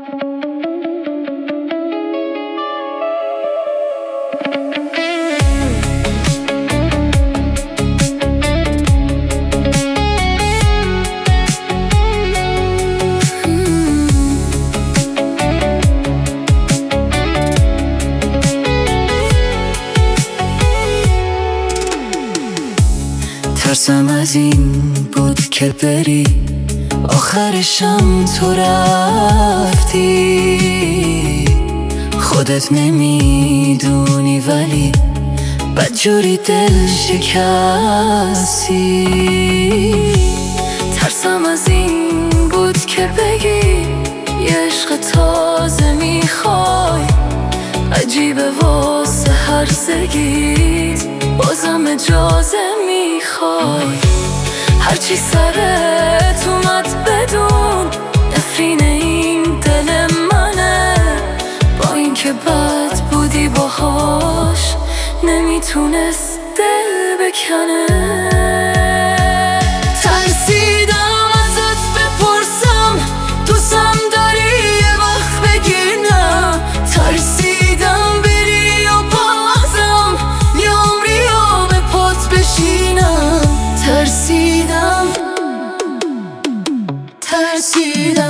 ترسم از این بود که بری، آخرشم تو رفتی. خودت نمیدونی ولی بدجوری دل شکستی. ترسم از این بود که بگی یه عشق تازه میخوای، عجیبه واسه هرزگیت بازم اجازه میخوای. هرچی سرت اومد بدون نفرین این دل منه، با اینکه بد بودی باهاش نمیتونست دل بکنه. ترسیدم ازت بپرسم دوستم داری یه وقت بگی نه، ترسیدم بری و بازم یه عمری و به پات بشینم. ترسیدم